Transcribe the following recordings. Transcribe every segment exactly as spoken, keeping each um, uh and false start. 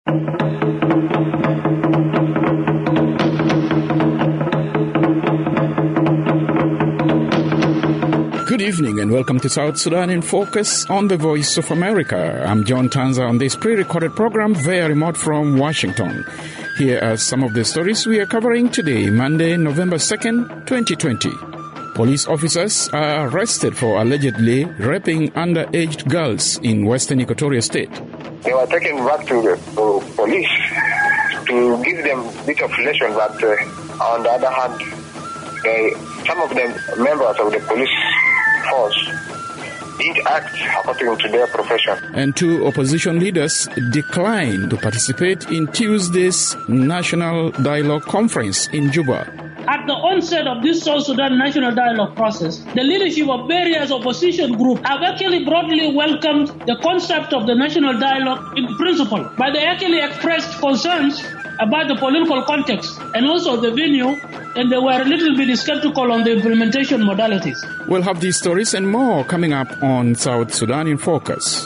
Good evening and welcome to South Sudan in Focus on the Voice of America. I'm John Tanza on this pre-recorded program via remote from Washington. Here are some of the stories we are covering today, Monday, November second, twenty twenty. Police officers are arrested for allegedly raping underage girls in Western Equatoria State. They were taken back to the to police to give them a bit of lesson, but uh, on the other hand, they, some of them members of the police force didn't act according to their profession. And two opposition leaders declined to participate in Tuesday's National Dialogue Conference in Juba. At the onset of this South Sudan National Dialogue process, the leadership of various opposition groups have actually broadly welcomed the concept of the national dialogue in principle, but they actually expressed concerns about the political context and also the venue, and they were a little bit skeptical on the implementation modalities. We'll have these stories and more coming up on South Sudan in Focus.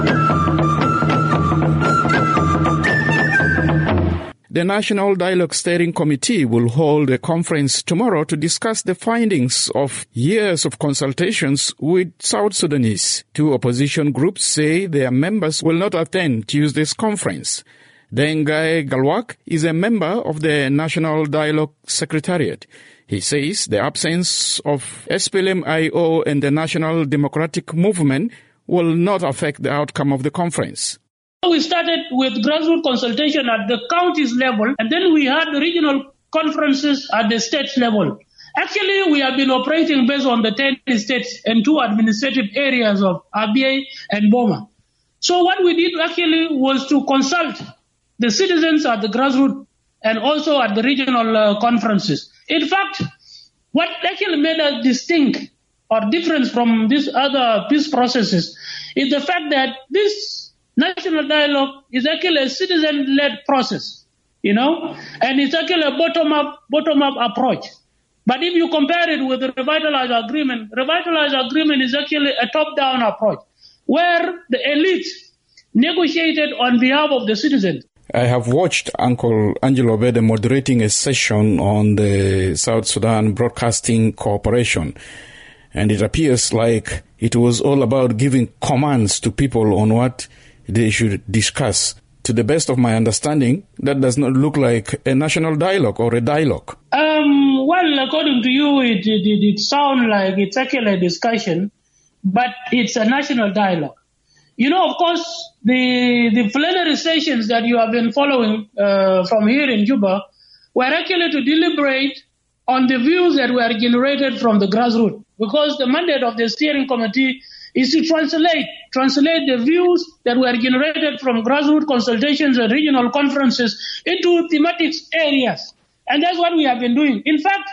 The National Dialogue Steering Committee will hold a conference tomorrow to discuss the findings of years of consultations with South Sudanese. Two opposition groups say their members will not attend Tuesday's conference. Dengai Galwak is a member of the National Dialogue Secretariat. He says the absence of S P L M I O and the National Democratic Movement will not affect the outcome of the conference. We started with grassroots consultation at the counties level, and then we had regional conferences at the state level. Actually, we have been operating based on the ten states and two administrative areas of Abyei and Boma. So what we did actually was to consult the citizens at the grassroots and also at the regional uh, conferences. In fact, what actually made us distinct or different from these other peace processes is the fact that this national dialogue is actually a citizen-led process, you know, and it's actually a bottom-up, bottom-up approach. But if you compare it with the Revitalized Agreement, Revitalized Agreement is actually a top-down approach, where the elite negotiated on behalf of the citizens. I have watched Uncle Angelo Bede moderating a session on the South Sudan Broadcasting Corporation, and it appears like it was all about giving commands to people on what they should discuss. To the best of my understanding, that does not look like a national dialogue or a dialogue. Um, well, according to you, it, it, it, it sounds like it's actually a discussion, but it's a national dialogue. You know, of course, the the plenary sessions that you have been following uh, from here in Juba were actually to deliberate on the views that were generated from the grassroots, because the mandate of the steering committee is to translate translate the views that were generated from grassroots consultations and regional conferences into thematic areas. And that's what we have been doing. In fact,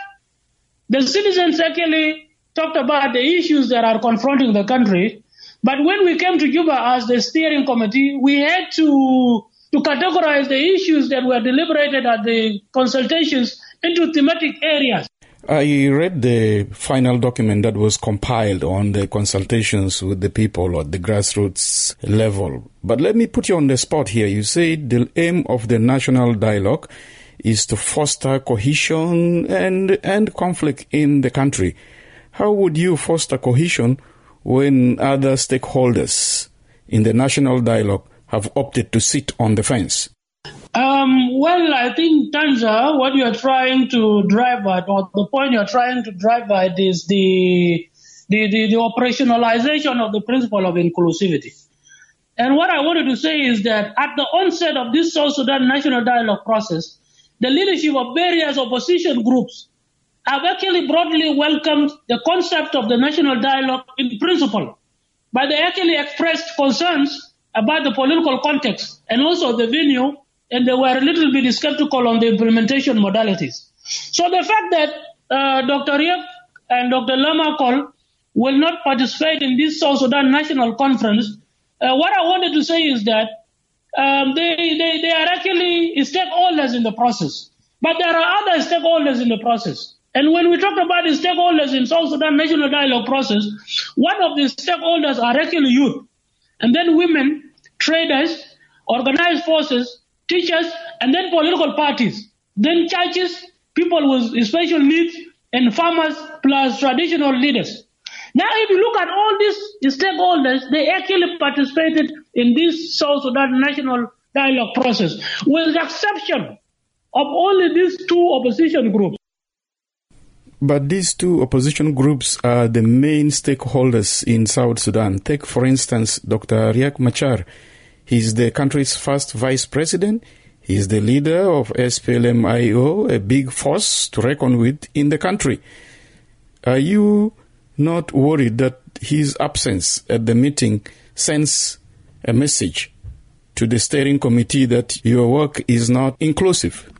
the citizens actually talked about the issues that are confronting the country. But when we came to Juba as the steering committee, we had to to categorize the issues that were deliberated at the consultations into thematic areas. I read the final document that was compiled on the consultations with the people at the grassroots level. But let me put you on the spot here. You say the aim of the national dialogue is to foster cohesion and end conflict in the country. How would you foster cohesion when other stakeholders in the national dialogue have opted to sit on the fence? Um, well, I think, Tanza, what you're trying to drive at, or the point you're trying to drive at, is the, the, the, the operationalization of the principle of inclusivity. And what I wanted to say is that at the onset of this South Sudan National Dialogue process, the leadership of various opposition groups have actually broadly welcomed the concept of the national dialogue in principle, but they actually expressed concerns about the political context and also the venue, and they were a little bit skeptical on the implementation modalities. So the fact that uh, Doctor Riek and Doctor Lamakol will not participate in this South Sudan National Conference, uh, what I wanted to say is that um, they, they, they are actually stakeholders in the process. But there are other stakeholders in the process. And when we talk about the stakeholders in South Sudan National Dialogue process, one of the stakeholders are actually youth. And then women, traders, organized forces, teachers, and then political parties, then churches, people with special needs, and farmers, plus traditional leaders. Now, if you look at all these stakeholders, they actually participated in this South Sudan national dialogue process, with the exception of only these two opposition groups. But these two opposition groups are the main stakeholders in South Sudan. Take, for instance, Doctor Riek Machar. He's the country's first vice president. He's the leader of S P L M I O, a big force to reckon with in the country. Are you not worried that his absence at the meeting sends a message to the steering committee that your work is not inclusive?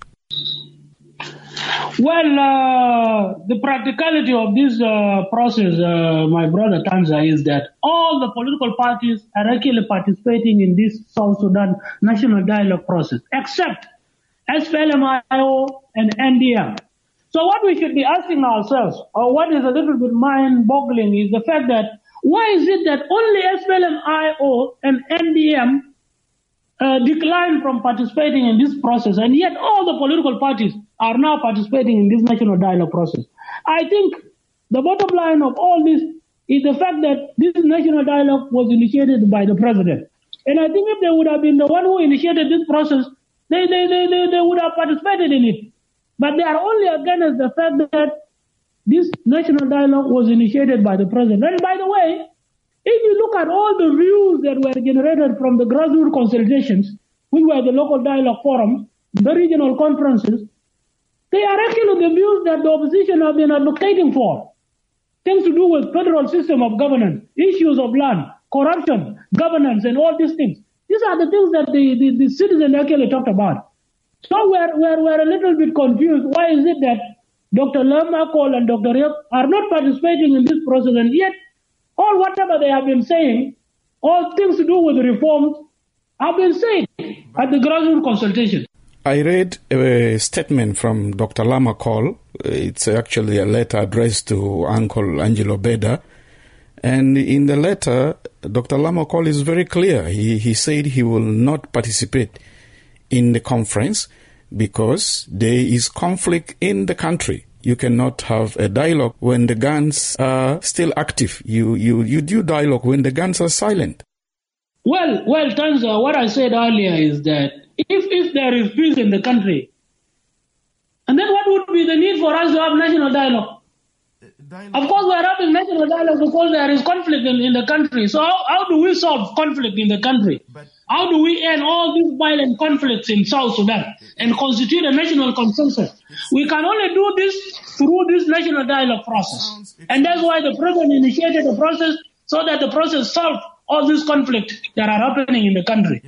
Well, uh, the practicality of this uh, process, uh, my brother Tanza, is that all the political parties are actually participating in this South Sudan national dialogue process, except S P L M I O and N D M. So what we should be asking ourselves, or what is a little bit mind-boggling, is the fact that why is it that only S P L M I O and N D M uh, declined from participating in this process, and yet all the political parties are now participating in this national dialogue process? I think the bottom line of all this is the fact that this national dialogue was initiated by the president. And I think if they would have been the one who initiated this process, they, they, they, they, they would have participated in it. But they are only against the fact that this national dialogue was initiated by the president. And by the way, if you look at all the views that were generated from the grassroots consultations, which were the local dialogue forums, the regional conferences, they are actually the views that the opposition have been advocating for. Things to do with federal system of governance, issues of land, corruption, governance, and all these things. These are the things that the, the, the citizens actually talked about. So we're, we're, we're a little bit confused. Why is it that Doctor Lerma Cole and Doctor Riek are not participating in this process, and yet all whatever they have been saying, all things to do with reforms, have been said at the grassroots consultation. I read a statement from Doctor Lama Cole. It's actually a letter addressed to Uncle Angelo Beda. And in the letter, Doctor Lama Cole is very clear. He, he said he will not participate in the conference because there is conflict in the country. You cannot have a dialogue when the guns are still active. You, you, you do dialogue when the guns are silent. Well, well, Tanza, what I said earlier is that if, if there is peace in the country, and then what would be the need for us to have national dialogue? Dialogue. Of course, we are having national dialogue because there is conflict in, in the country. So how, how do we solve conflict in the country? But how do we end all these violent conflicts in South Sudan and constitute a national consensus? We can only do this through this national dialogue process. And that's why the president initiated the process, so that the process solves all these conflicts that are happening in the country.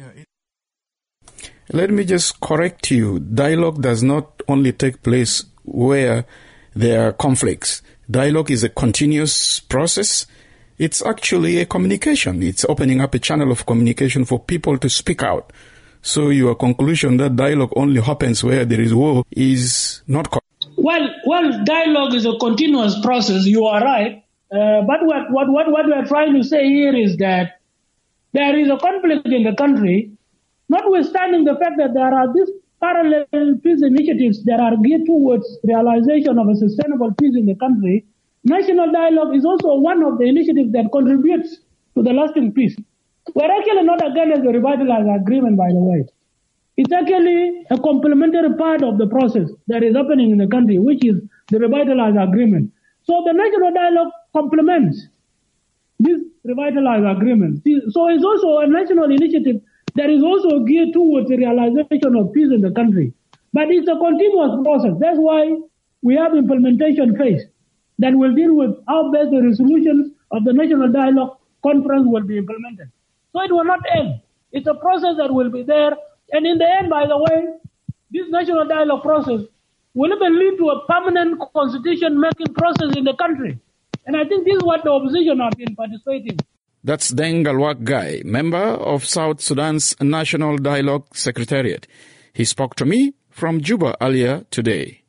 Let me just correct you. Dialogue does not only take place where there are conflicts. Dialogue is a continuous process. It's actually a communication. It's opening up a channel of communication for people to speak out. So your conclusion that dialogue only happens where there is war is not correct. Well, well, dialogue is a continuous process. You are right. Uh, but what, what, what, what we are trying to say here is that there is a conflict in the country, notwithstanding the fact that there are these parallel peace initiatives that are geared towards realization of a sustainable peace in the country. National dialogue is also one of the initiatives that contributes to the lasting peace. We're actually not against the revitalized agreement, by the way. It's actually a complementary part of the process that is happening in the country, which is the revitalized agreement. So the national dialogue complements this revitalized agreement. So it's also a national initiative that is also geared towards the realization of peace in the country. But it's a continuous process. That's why we have implementation phase that will deal with how best the resolutions of the National Dialogue Conference will be implemented. So it will not end. It's a process that will be there. And in the end, by the way, this National Dialogue process will even lead to a permanent constitution-making process in the country. And I think this is what the opposition have been participating. That's Deng Galwak Gai, member of South Sudan's National Dialogue Secretariat. He spoke to me from Juba earlier today.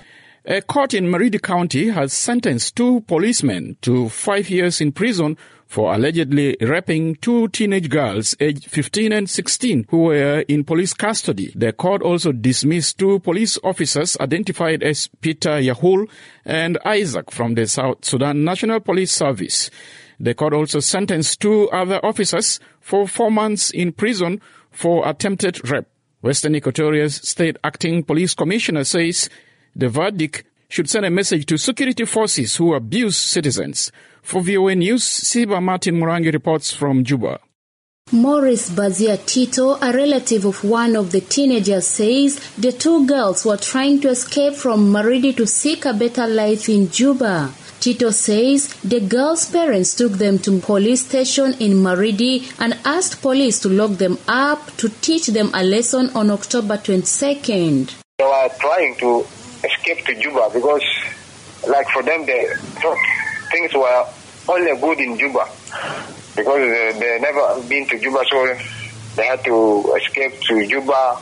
A court in Maridi County has sentenced two policemen to five years in prison for allegedly raping two teenage girls aged fifteen and sixteen who were in police custody. The court also dismissed two police officers identified as Peter Yahul and Isaac from the South Sudan National Police Service. The court also sentenced two other officers for four months in prison for attempted rape. Western Equatoria's State Acting Police Commissioner says the verdict should send a message to security forces who abuse citizens. For V O A News, Siba Martin Murangi reports from Juba. Morris Bazia Tito, a relative of one of the teenagers, says the two girls were trying to escape from Maridi to seek a better life in Juba. Tito says the girls' parents took them to police station in Maridi and asked police to lock them up to teach them a lesson on October twenty-second. They were trying to escape to Juba because, like for them, they thought things were only good in Juba because they, they never been to Juba, so they had to escape to Juba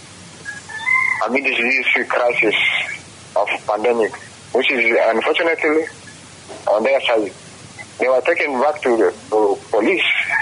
amid this crisis of pandemic, which is unfortunately on their side. They were taken back to the to police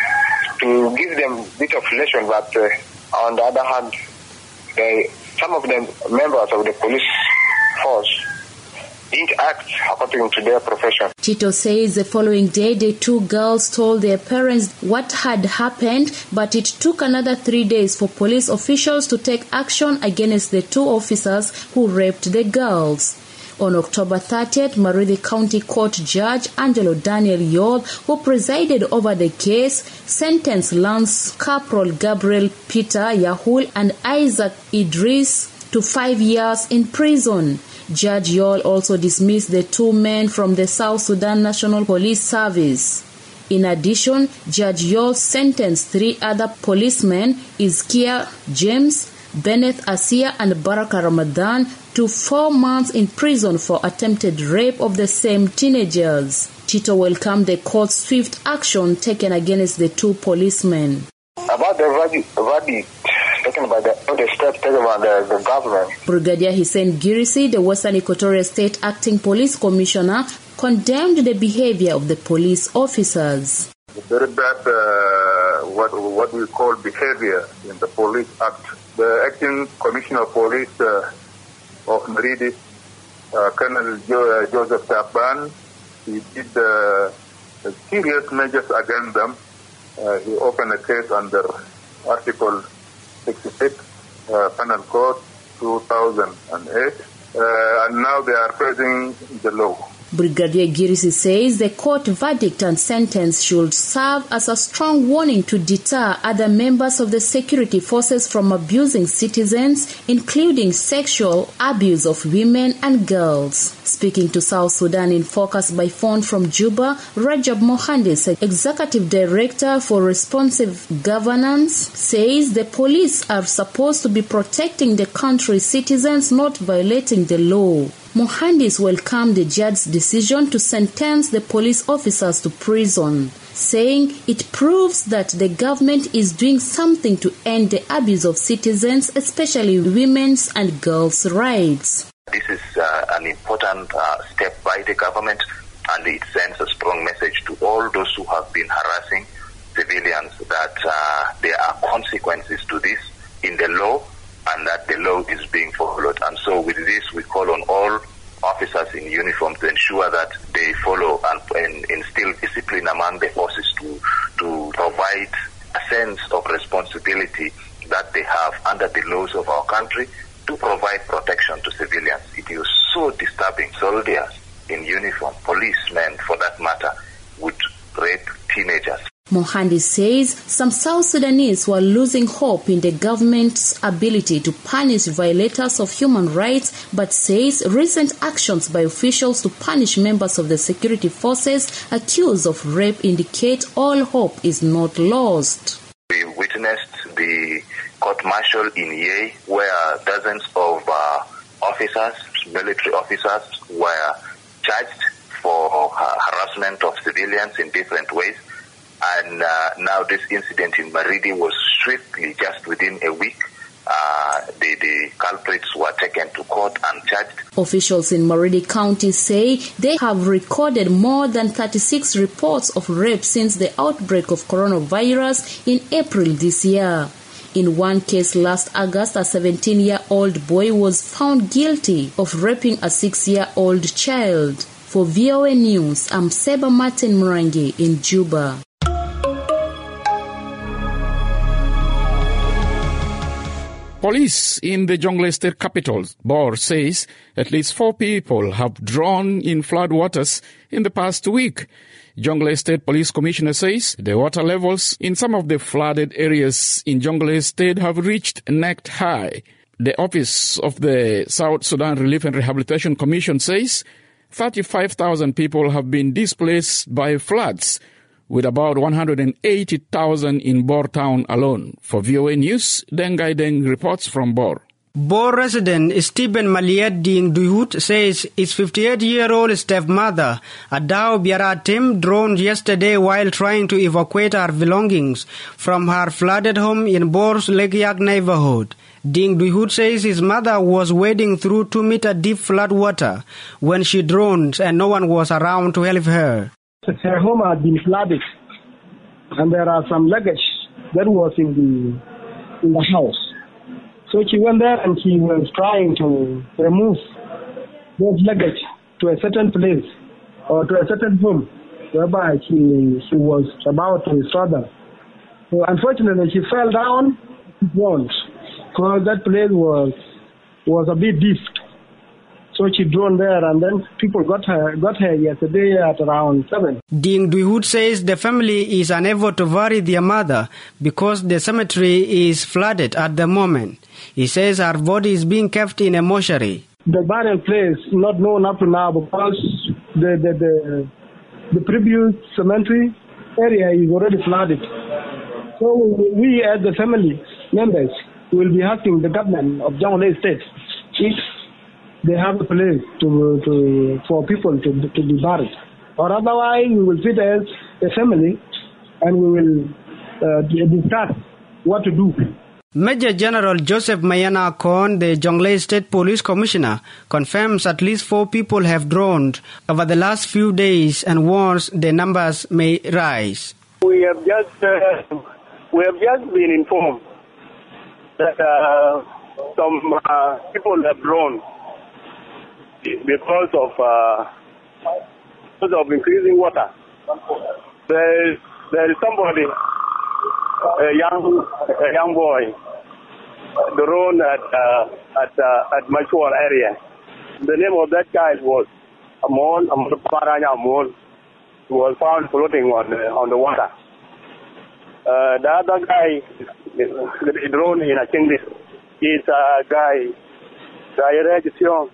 to give them a bit of lesson, but uh, on the other hand, they, some of them members of the police force didn't act according to their profession. Tito says the following day the two girls told their parents what had happened, but it took another three days for police officials to take action against the two officers who raped the girls. On October thirtieth, Maridi County Court Judge Angelo Daniel Yol, who presided over the case, sentenced Lance Corporal Gabriel Peter Yahul and Isaac Idris to five years in prison. Judge Yol also dismissed the two men from the South Sudan National Police Service. In addition, Judge Yol sentenced three other policemen, Izkia James, Bennett Asia and Baraka Ramadan, to four months in prison for attempted rape of the same teenagers. Tito welcomed the court's swift action taken against the two policemen. About the verdict taken by the, the steps taken by the, the government. Brigadier Hussein Girisi, the Western Equatoria State Acting Police Commissioner, condemned the behavior of the police officers. Very bad, uh, what, what we call behavior in the Police Act. The Acting Commissioner of Police uh, of Maridi, uh, Colonel jo- uh, Joseph Taban, he did uh, serious measures against them. Uh, he opened a case under Article sixty-six, uh, Penal Code two thousand eight, uh, and now they are praising the law. Brigadier Girisi says the court verdict and sentence should serve as a strong warning to deter other members of the security forces from abusing citizens, including sexual abuse of women and girls. Speaking to South Sudan in Focus by phone from Juba, Rajab Mohandis, Executive Director for Responsive Governance, says the police are supposed to be protecting the country's citizens, not violating the law. Mohandis welcomed the judge's decision to sentence the police officers to prison, saying it proves that the government is doing something to end the abuse of citizens, especially women's and girls' rights. This is uh, an important uh, step by the government, and it sends a strong message to all those who have been harassing civilians that uh, there are consequences to this in the law, and that the law is being followed. And so with this, we call on all officers in uniform to ensure that they follow and, and instill discipline among the forces to, to provide a sense of responsibility that they have under the laws of our country to provide protection to civilians. It is so disturbing. Soldiers in uniform, policemen for that matter, would rape teenagers. Mohandi says some South Sudanese were losing hope in the government's ability to punish violators of human rights, but says recent actions by officials to punish members of the security forces accused of rape indicate all hope is not lost. We witnessed the court-martial in Yei, where dozens of uh, officers, military officers, were charged for uh, harassment of civilians in different ways. And uh, now this incident in Maridi was swiftly, just within a week, uh, the, the culprits were taken to court and charged. Officials in Maridi County say they have recorded more than thirty-six reports of rape since the outbreak of coronavirus in April this year. In one case last August, a seventeen-year-old boy was found guilty of raping a six-year-old child. For V O A News, I'm Seba Martin Murangi in Juba. Police in the Jonglei State capital, Bor, says at least four people have drowned in floodwaters in the past week. Jonglei State Police Commissioner says the water levels in some of the flooded areas in Jonglei State have reached neck high. The Office of the South Sudan Relief and Rehabilitation Commission says thirty-five thousand people have been displaced by floods, with about one hundred eighty thousand in Bor town alone. For V O A News, Dengai Deng reports from Bor. Bor resident Stephen Maliet Ding Duhut says his fifty-eight-year-old stepmother, Adao Biaratim, drowned yesterday while trying to evacuate her belongings from her flooded home in Bor's Legiak neighborhood. Ding Duhut says his mother was wading through two-meter deep flood water when she drowned and no one was around to help her. Her home had been flooded, and there are some luggage that was in the in the house. So she went there and she was trying to remove those luggage to a certain place or to a certain home, whereby she she was about to install them. So unfortunately, she fell down, drowned, because that place was was a bit deep. So she drowned there, and then people got her got her yesterday at around seven. Ding Duhut says the family is unable to bury their mother because the cemetery is flooded at the moment. He says her body is being kept in a mortuary. The burial place is not known up to now because the the the, the previous cemetery area is already flooded. So we as the family members will be asking the government of Jonglei State if they have a place to, to for people to, to be buried. Or otherwise, we will sit as a family and we will uh, discuss what to do. Major General Joseph Mayana Kon, the Jonglei State Police Commissioner, confirms at least four people have drowned over the last few days and warns the numbers may rise. We have just uh, we have just been informed that uh, some uh, people have drowned because of uh, because of increasing water. There is, there is somebody, a young a young boy, drowned at uh, at uh, at Machwar area. The name of that child was Amon Amon Amon, who was found floating on the, on the water. Uh, the other guy drowned in I think this is a guy Guy Regisiong.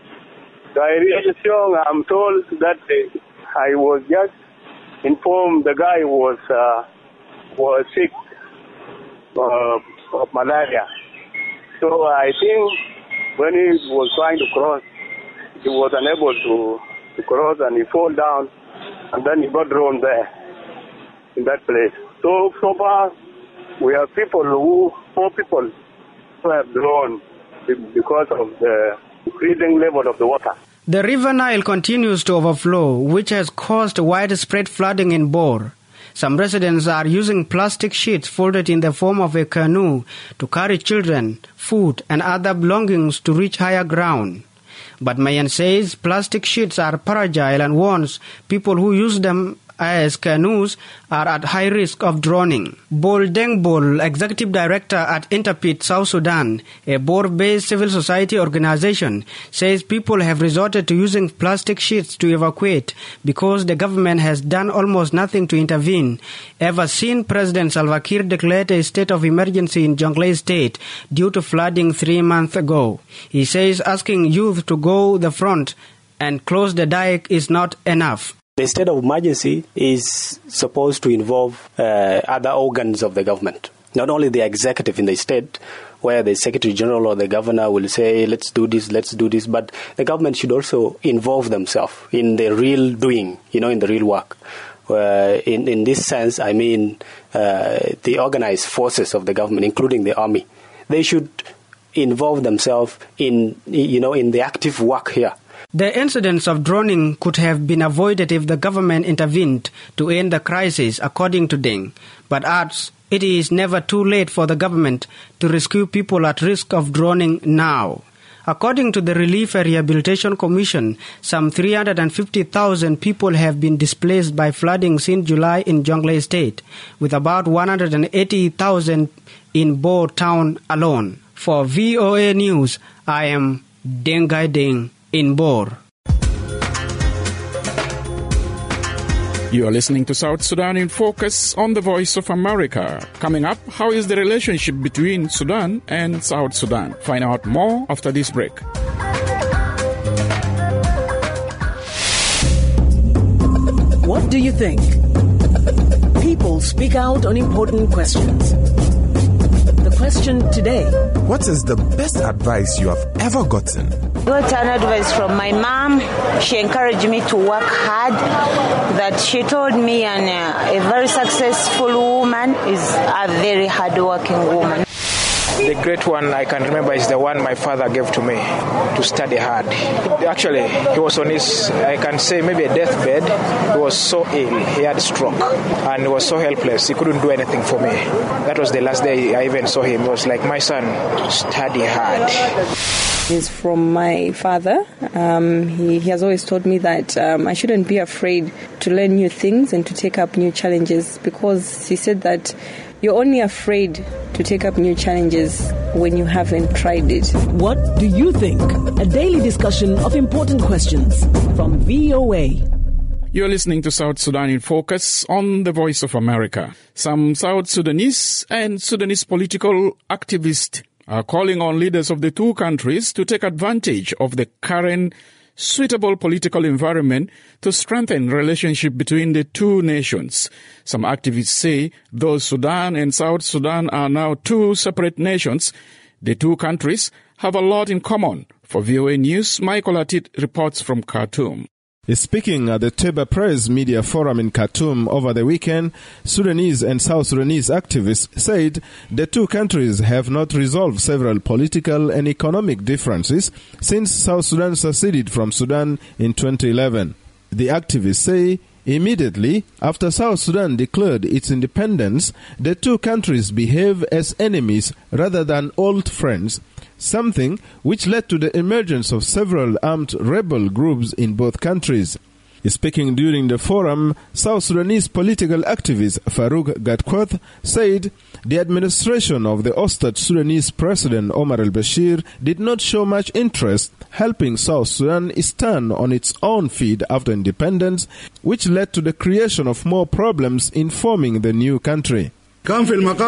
I'm told that I was just informed the guy was uh, was sick uh, of malaria. So I think when he was trying to cross, he was unable to, to cross and he fell down and then he got drowned there in that place. So so far we have people who four people who have drowned because of the increasing level of the water. The River Nile continues to overflow, which has caused widespread flooding in Bor. Some residents are using plastic sheets folded in the form of a canoe to carry children, food, and other belongings to reach higher ground. But Mayan says plastic sheets are fragile and warns people who use them as canoes are at high risk of drowning. Bol Deng Bol, Executive Director at Interpret South Sudan, a Bor-based civil society organization, says people have resorted to using plastic sheets to evacuate because the government has done almost nothing to intervene ever since President Salva Kiir declared a state of emergency in Jonglei State due to flooding three months ago. He says asking youth to go the front and close the dike is not enough. The state of emergency is supposed to involve uh, other organs of the government, not only the executive in the state, where the Secretary General or the governor will say, let's do this, let's do this, but the government should also involve themselves in the real doing, you know, in the real work. Uh, in, in this sense, I mean uh, the organized forces of the government, including the army. they should involve themselves in, you know, in the active work here. The incidents of droning could have been avoided if the government intervened to end the crisis, according to Deng, but adds it is never too late for the government to rescue people at risk of droning now. According to the Relief and Rehabilitation Commission, some three hundred fifty thousand people have been displaced by flooding since July in Jonglei State, with about one hundred eighty thousand in Bor town alone. For V O A News, I am Dengai Deng in Bor. You are listening to South Sudan in Focus on the Voice of America. Coming up, how is the relationship between Sudan and South Sudan? Find out more after this break. What do you think? People speak out on important questions. The question today: what is the best advice you have ever gotten? Got an advice from my mom. She encouraged me to work hard. That she told me an, uh, a very successful woman is a very hard-working woman. The great one I can remember is the one my father gave to me, to study hard. Actually, he was on his, I can say, maybe a deathbed. He was so ill. He had stroke and he was so helpless. He couldn't do anything for me. That was the last day I even saw him. He was like, my son, study hard. Is from my father. Um, he, he has always told me that um, I shouldn't be afraid to learn new things and to take up new challenges, because he said that you're only afraid to take up new challenges when you haven't tried it. What do you think? A daily discussion of important questions from V O A. You're listening to South Sudan in Focus on the Voice of America. Some South Sudanese and Sudanese political activists are calling on leaders of the two countries to take advantage of the current suitable political environment to strengthen relationship between the two nations. Some activists say though Sudan and South Sudan are now two separate nations, the two countries have a lot in common. For V O A News, Michael Atit reports from Khartoum. Speaking at the Teba Press Media Forum in Khartoum over the weekend, Sudanese and South Sudanese activists said the two countries have not resolved several political and economic differences since South Sudan seceded from Sudan in twenty eleven. The activists say immediately after South Sudan declared its independence, the two countries behave as enemies rather than old friends, something which led to the emergence of several armed rebel groups in both countries. Speaking during the forum, South Sudanese political activist Farouk Gatkuoth said the administration of the ousted Sudanese President Omar al-Bashir did not show much interest helping South Sudan stand on its own feet after independence, which led to the creation of more problems in forming the new country. In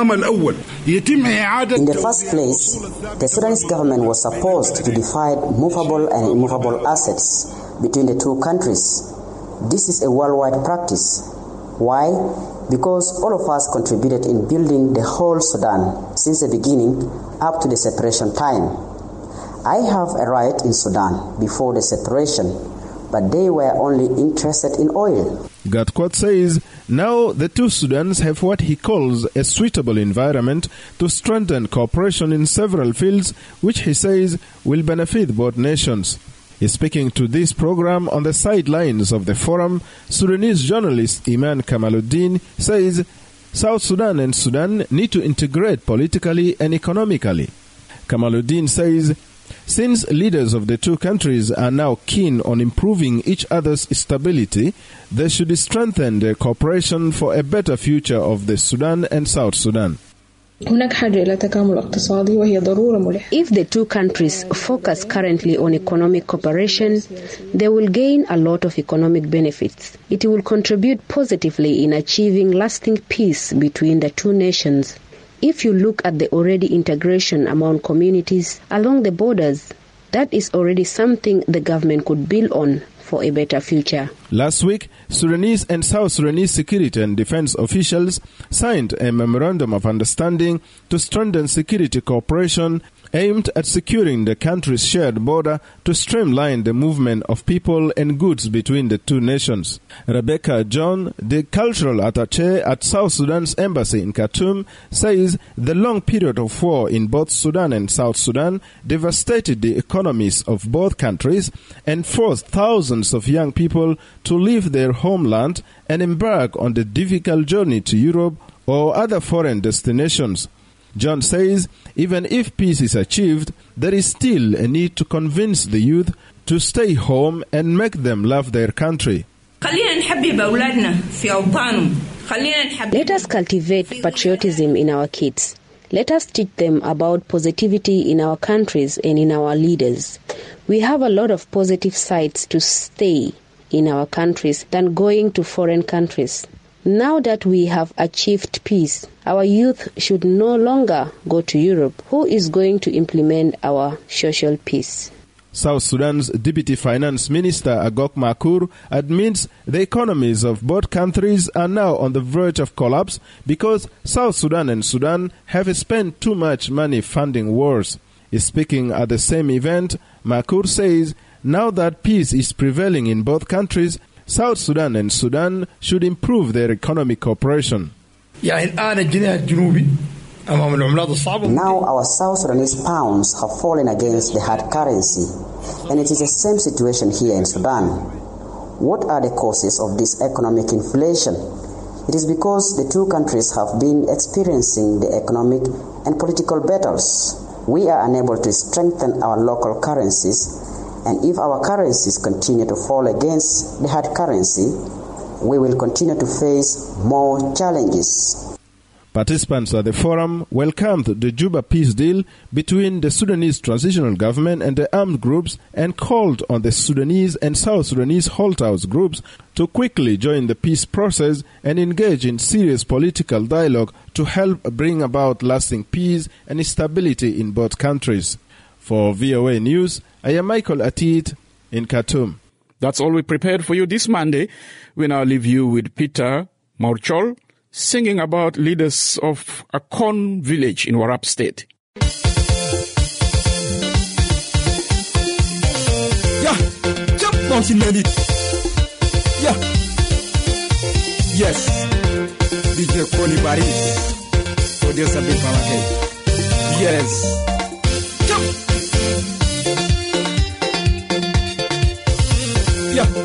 the first place, the Sudanese government was supposed to divide movable and immovable assets between the two countries. This is a worldwide practice. Why? Because all of us contributed in building the whole Sudan since the beginning up to the separation time. I have a right in Sudan before the separation, but they were only interested in oil. Gatkuoth says now the two Sudans have what he calls a suitable environment to strengthen cooperation in several fields, which he says will benefit both nations. Speaking to this program on the sidelines of the forum, Sudanese journalist Iman Kamaluddin says South Sudan and Sudan need to integrate politically and economically. Kamaluddin says since leaders of the two countries are now keen on improving each other's stability, they should strengthen their cooperation for a better future of the Sudan and South Sudan. If the two countries focus currently on economic cooperation, they will gain a lot of economic benefits. It will contribute positively in achieving lasting peace between the two nations. If you look at the already integration among communities along the borders, that is already something the government could build on for a better future. Last week, Sudanese and South Sudanese security and defense officials signed a memorandum of understanding to strengthen security cooperation aimed at securing the country's shared border to streamline the movement of people and goods between the two nations. Rebecca John, the cultural attaché at South Sudan's embassy in Khartoum, says the long period of war in both Sudan and South Sudan devastated the economies of both countries and forced thousands of young people to leave their homeland and embark on the difficult journey to Europe or other foreign destinations. John says even if peace is achieved, there is still a need to convince the youth to stay home and make them love their country. Let us cultivate patriotism in our kids. Let us teach them about positivity in our countries and in our leaders. We have a lot of positive sides to stay in our countries than going to foreign countries. Now that we have achieved peace, our youth should no longer go to Europe. Who is going to implement our social peace? South Sudan's Deputy Finance Minister Agok Makur admits the economies of both countries are now on the verge of collapse because South Sudan and Sudan have spent too much money funding wars. Speaking at the same event, Makur says now that peace is prevailing in both countries, South Sudan and Sudan should improve their economic cooperation. Now our South Sudanese pounds have fallen against the hard currency, and it is the same situation here in Sudan. What are the causes of this economic inflation? It is because the two countries have been experiencing the economic and political battles. We are unable to strengthen our local currencies, and if our currencies continue to fall against the hard currency, we will continue to face more challenges. Participants at the forum welcomed the Juba peace deal between the Sudanese transitional government and the armed groups and called on the Sudanese and South Sudanese Holt House groups to quickly join the peace process and engage in serious political dialogue to help bring about lasting peace and stability in both countries. For V O A News, I am Michael Atit in Khartoum. That's all we prepared for you this Monday. We now leave you with Peter Maurchol singing about leaders of Akon village in Warrap State. Yeah, jump mountain lady. Yeah, yes, D J Koni Baris, producer Bill Palake. Yes, jump. Yeah.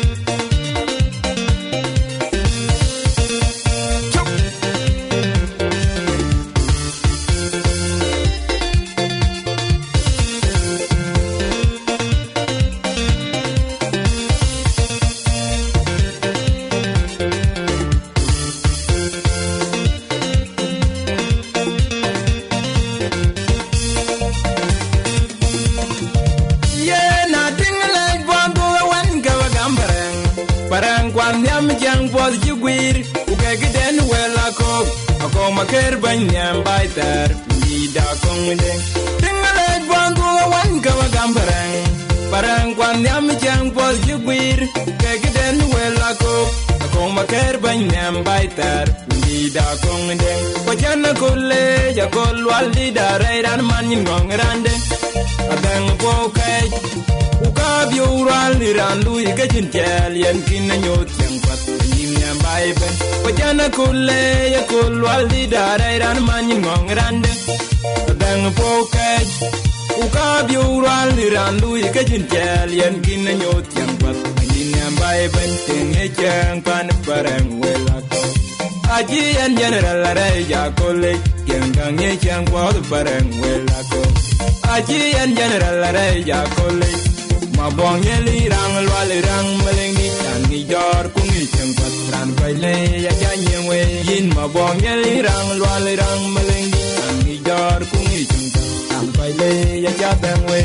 Maker banyam baiter vida kongde tingale bongo wan kawa gambarang parang kwan yam jang pos jugwir kegden wela ko ko maker banyam baiter vida kongde pajana kolle ja kol waldi daran manin ngongrande adang pokai ukabyo rali randu ikajin tel yan kinanyot yang pat nyam baiben pajana kolle ya kol waldi daran manin ngongrande adang pokai ukabyo rali randu ikajin tel yan kinanyot yang pat nyam baiben tenge chang pan parang wela aji yan general rai ja kolle yang gange chang pod parang wela ko aji yan general rai ja kolle mabong yeli rang lwal rang meleng ni tan ni jor kungi cheng patran paile ya janyeng we yin mabong yeli rang lwal rang meleng ni tan ni jor kungi cheng patran paile ya jatang we.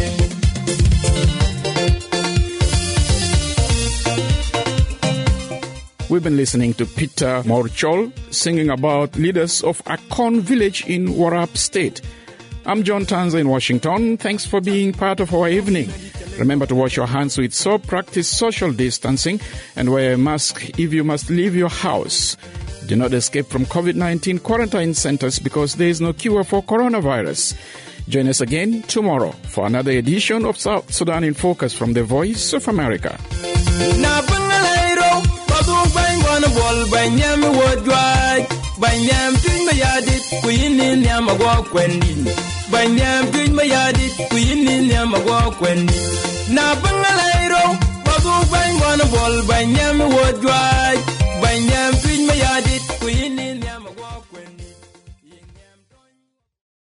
We've been listening to Peter Maurchol singing about leaders of Akon village in Warrap State. I'm John Tanza in Washington. Thanks for being part of our evening. Remember to wash your hands with soap, practice social distancing, and wear a mask if you must leave your house. Do not escape from COVID nineteen quarantine centers because there is no cure for coronavirus. Join us again tomorrow for another edition of South Sudan in Focus from the Voice of America. Na